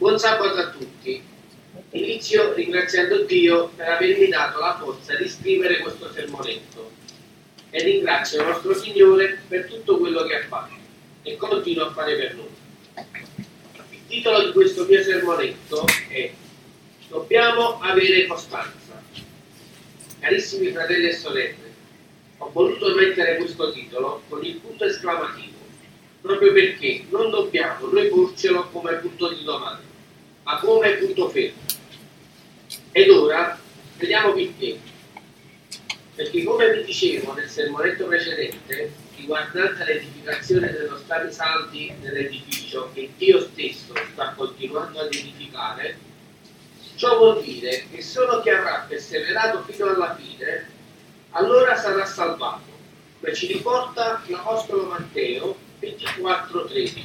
Buon sabato a tutti. Inizio ringraziando Dio per avermi dato la forza di scrivere questo sermonetto e ringrazio il nostro Signore per tutto quello che ha fatto e continua a fare per noi. Il titolo di questo mio sermonetto è Dobbiamo avere costanza. Carissimi fratelli e sorelle, ho voluto mettere questo titolo con il punto esclamativo proprio perché non dobbiamo noi porcelo come punto di domanda, ma come punto fermo. Ed ora vediamo perché. Perché come vi dicevo nel sermonetto precedente, riguardante l'edificazione dello stare saldi nell'edificio che Dio stesso sta continuando ad edificare, ciò vuol dire che solo chi avrà perseverato fino alla fine, allora sarà salvato, come ci riporta l'Apostolo Matteo 24:13.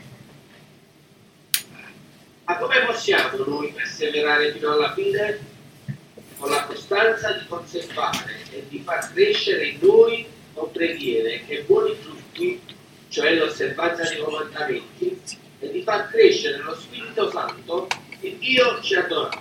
Ma come possiamo noi perseverare fino alla fine? Con la costanza di conservare e di far crescere in noi con preghiere e buoni frutti, cioè l'osservanza dei comandamenti, e di far crescere lo Spirito Santo che Dio ci ha donato.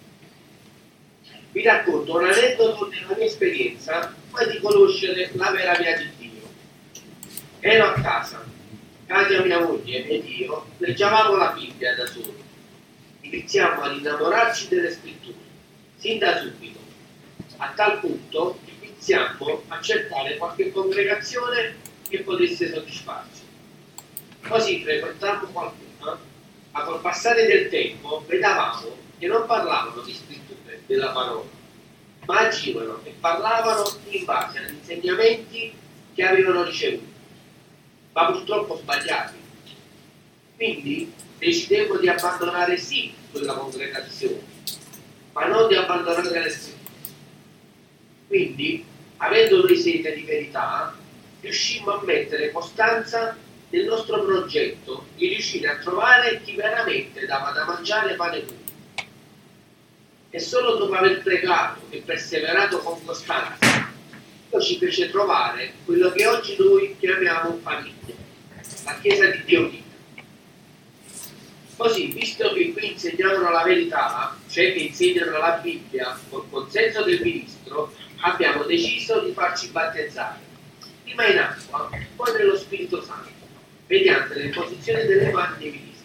Vi racconto un aneddoto della mia esperienza poi di conoscere la vera via di Dio. Ero a casa mia moglie ed io leggiavamo la Bibbia da soli. Iniziamo ad innamorarci delle scritture, sin da subito, a tal punto che iniziamo a cercare qualche congregazione che potesse soddisfarci. Così frequentammo qualcuna, ma col passare del tempo vedevamo che non parlavano di scritture, della parola, ma agivano e parlavano in base agli insegnamenti che avevano ricevuto, ma purtroppo sbagliati. Quindi decidemmo di abbandonare sì quella congregazione, ma non di abbandonare le scritture. Quindi, avendo noi sete di verità, riuscimmo a mettere costanza nel nostro progetto di riuscire a trovare chi veramente dava da mangiare pane puro. E solo dopo aver pregato e perseverato con costanza, Dio ci fece trovare quello che oggi noi chiamiamo famiglia, la Chiesa di Dio Vita. Così, visto che qui insegnavano la verità, cioè che insegnano la Bibbia col consenso del ministro, abbiamo deciso di farci battezzare, prima in acqua, poi nello Spirito Santo, mediante l'imposizione delle mani dei ministri.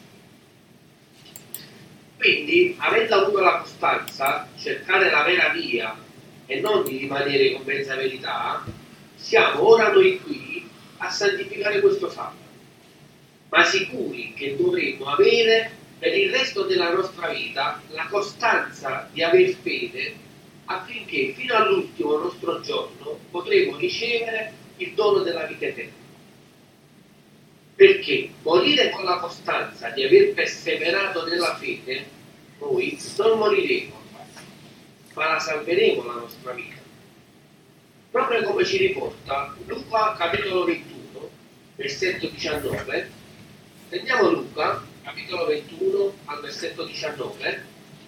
Quindi, avendo avuto la costanza, cercare la vera via e non di rimanere con mezza verità, siamo ora noi qui a santificare questo sabato, ma sicuri che dovremo avere per il resto della nostra vita la costanza di aver fede affinché fino all'ultimo nostro giorno potremo ricevere il dono della vita eterna. Perché morire con la costanza di aver perseverato nella fede, noi non moriremo, ma la salveremo la nostra vita. Proprio come ci riporta Luca capitolo 21, versetto 19. Prendiamo Luca, capitolo 21, al versetto 19,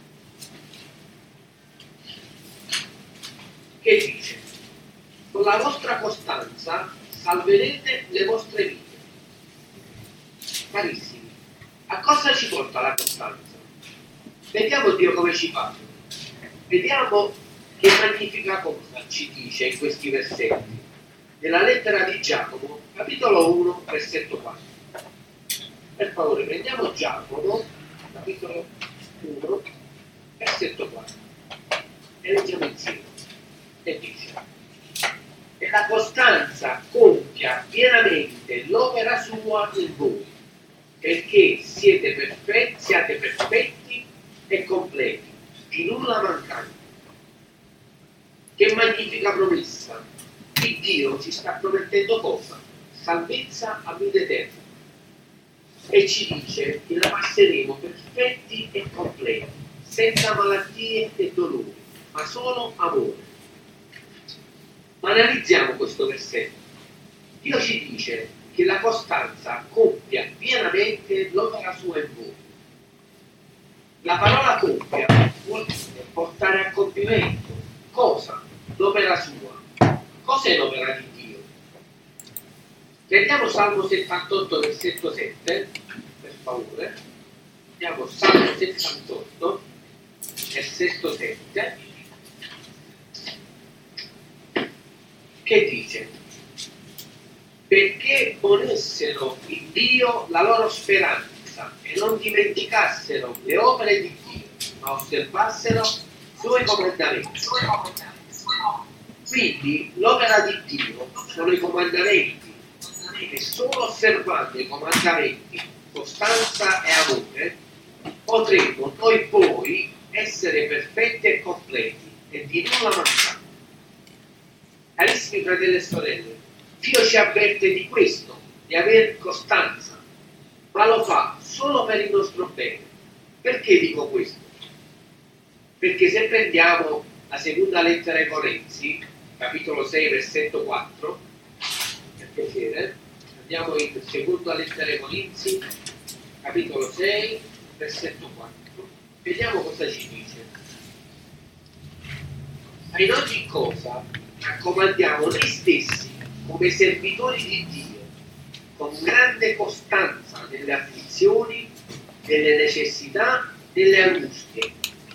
che dice: con la vostra costanza salverete le vostre vite. Carissimi, a cosa ci porta la costanza? Vediamo Dio come ci parla. Vediamo che magnifica cosa ci dice in questi versetti. Nella lettera di Giacomo, capitolo 1, versetto 4. Per favore, prendiamo Giacomo, capitolo 1, versetto 4, e leggiamo insieme. E dice: e la costanza compia pienamente l'opera sua in voi, perché siate perfetti e completi, di nulla mancanti. Che magnifica promessa! Che Dio ci sta promettendo cosa? Salvezza a vita eterna. E ci dice che la passeremo perfetti e completi, senza malattie e dolori, ma solo amore. Ma analizziamo questo versetto. Dio ci dice che la costanza compia pienamente l'opera sua in voi. La parola compia vuol dire portare a compimento. Cosa? L'opera sua. Cos'è l'opera di Dio? Prendiamo Salmo 78, versetto 7, per favore. Andiamo Salmo 68, versetto 7, che dice: perché ponessero in Dio la loro speranza e non dimenticassero le opere di Dio, ma osservassero suoi comandamenti. Quindi l'opera di Dio sono i comandamenti, e solo osservando i comandamenti, costanza e amore, potremo noi poi essere perfetti e completi e di nulla mancare. Carissimi fratelli e sorelle, Dio ci avverte di questo, di avere costanza, ma lo fa solo per il nostro bene. Perché dico questo? Perché se prendiamo la seconda lettera ai Corinzi, capitolo 6, versetto 4, per piacere, andiamo in seconda lettera ai Corinzi, capitolo 6, versetto 4, vediamo cosa ci dice. Ma in ogni cosa raccomandiamo noi stessi come servitori di Dio, con grande costanza nelle afflizioni, nelle necessità, nelle angustie.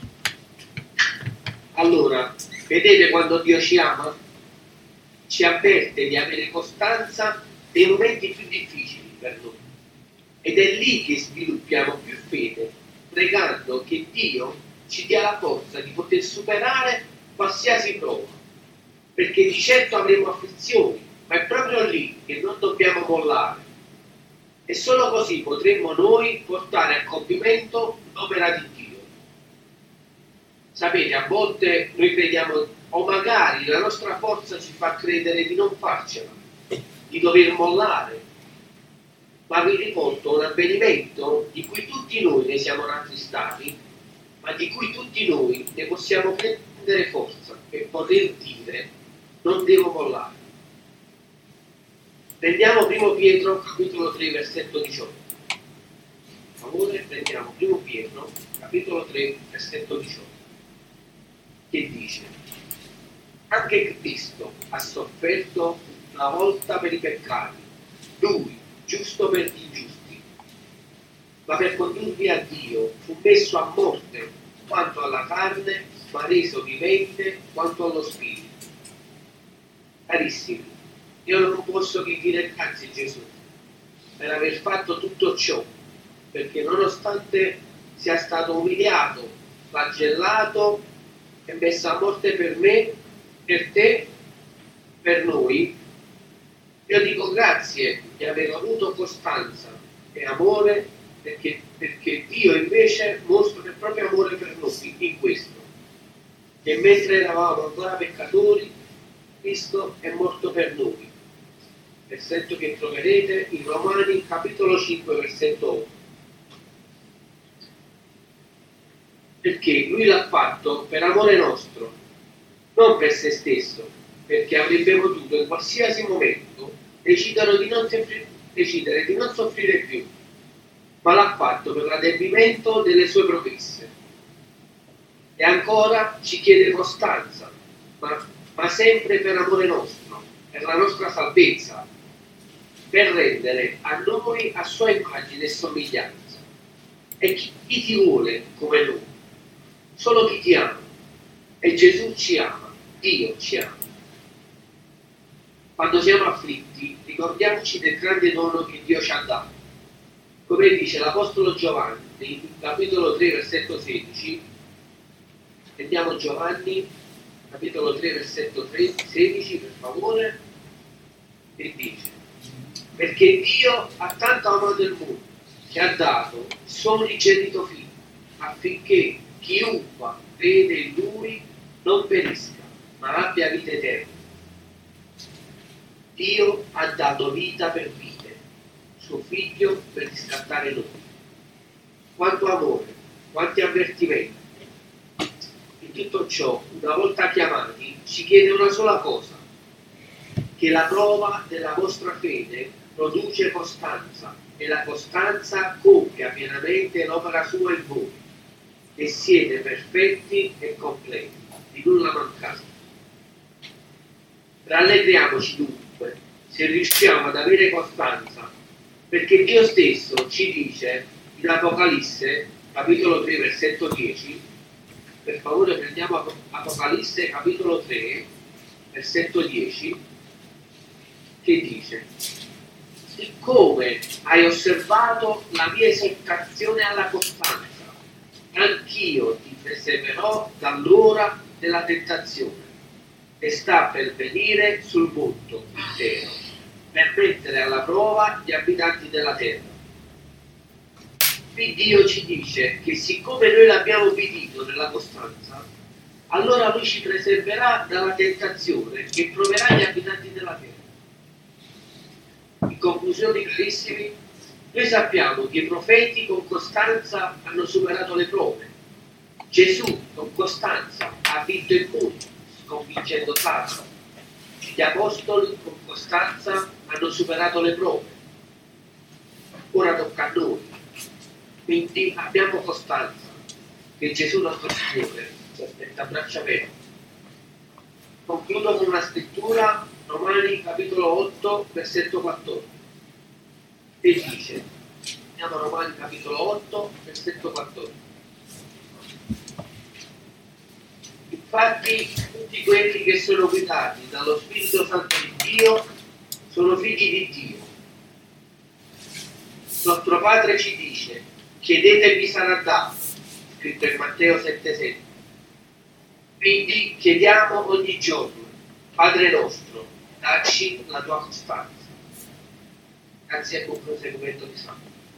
Allora, vedete quando Dio ci ama? Ci avverte di avere costanza nei momenti più difficili per noi. Ed è lì che sviluppiamo più fede, pregando che Dio ci dia la forza di poter superare qualsiasi prova. Perché di certo avremo afflizioni, ma è proprio lì che non dobbiamo mollare. E solo così potremmo noi portare a compimento l'opera di Dio. Sapete, a volte noi crediamo, o magari la nostra forza ci fa credere di non farcela, di dover mollare. Ma vi riporto un avvenimento di cui tutti noi ne siamo rattristati, ma di cui tutti noi ne possiamo prendere forza per poter dire: non devo mollare. Prendiamo 1 Pietro, capitolo 3, versetto 18. Per favore, prendiamo 1 Pietro, capitolo 3, versetto 18. Che dice: anche Cristo ha sofferto una volta per i peccati, Lui, giusto per gli ingiusti, ma per condurvi a Dio fu messo a morte quanto alla carne, ma reso vivente quanto allo spirito. Carissimi, io non posso che dire grazie a Gesù per aver fatto tutto ciò, perché nonostante sia stato umiliato, flagellato e messo a morte per me, per te, per noi, io dico grazie di aver avuto costanza e amore, perché Dio invece mostra il proprio amore per noi in questo, che mentre eravamo ancora peccatori, Cristo è morto per noi. Versetto che troverete in Romani capitolo 5 versetto 8. Perché lui l'ha fatto per amore nostro, non per se stesso, perché avrebbe potuto in qualsiasi momento decidere di non soffrire più, ma l'ha fatto per l'adempimento delle sue promesse. E ancora ci chiede costanza, ma sempre per amore nostro, per la nostra salvezza, per rendere a noi a sua immagine e somiglianza. E chi ti vuole come lui? Solo chi ti ama. E Gesù ci ama, Dio ci ama. Quando siamo afflitti, ricordiamoci del grande dono che Dio ci ha dato. Come dice l'Apostolo Giovanni, capitolo 3, versetto 16, vediamo Giovanni, capitolo 3, versetto 16, per favore, e dice: perché Dio ha tanto amato il mondo, che ha dato il suo unigenito figlio, affinché chiunque crede in Lui non perisca, ma abbia vita eterna. Dio ha dato vita per vite, suo figlio per riscattare noi. Quanto amore, quanti avvertimenti. In tutto ciò, una volta chiamati, ci chiede una sola cosa: che la prova della vostra fede produce costanza, e la costanza compia pienamente l'opera sua in voi, e siete perfetti e completi, di nulla mancate. Rallegriamoci dunque, se riusciamo ad avere costanza, perché Dio stesso ci dice in Apocalisse capitolo 3, versetto 10, per favore prendiamo Apocalisse, capitolo 3, versetto 10, che dice: siccome hai osservato la mia esortazione alla costanza, anch'io ti preserverò dall'ora della tentazione che sta per venire sul mondo intero, per mettere alla prova gli abitanti della terra. Qui Dio ci dice che siccome noi l'abbiamo obbedito nella costanza, allora Lui ci preserverà dalla tentazione che proverà gli abitanti della terra. In conclusione, carissimi, noi sappiamo che i profeti con costanza hanno superato le prove. Gesù con costanza ha vinto il mondo, sconfiggendo Satana. Gli apostoli con costanza hanno superato le prove. Ora tocca a noi. Quindi abbiamo costanza che Gesù nostro Signore ci aspetta a braccia aperte. Concludo con una scrittura, Romani capitolo 8, versetto 14, e dice, andiamo a Romani capitolo 8, versetto 14. Infatti tutti quelli che sono guidati dallo Spirito Santo di Dio sono figli di Dio. Nostro Padre ci dice: chiedete e vi sarà dato, scritto in Matteo 7,7. Quindi chiediamo ogni giorno: Padre nostro, dacci la tua costanza. Grazie e buon proseguimento di santo.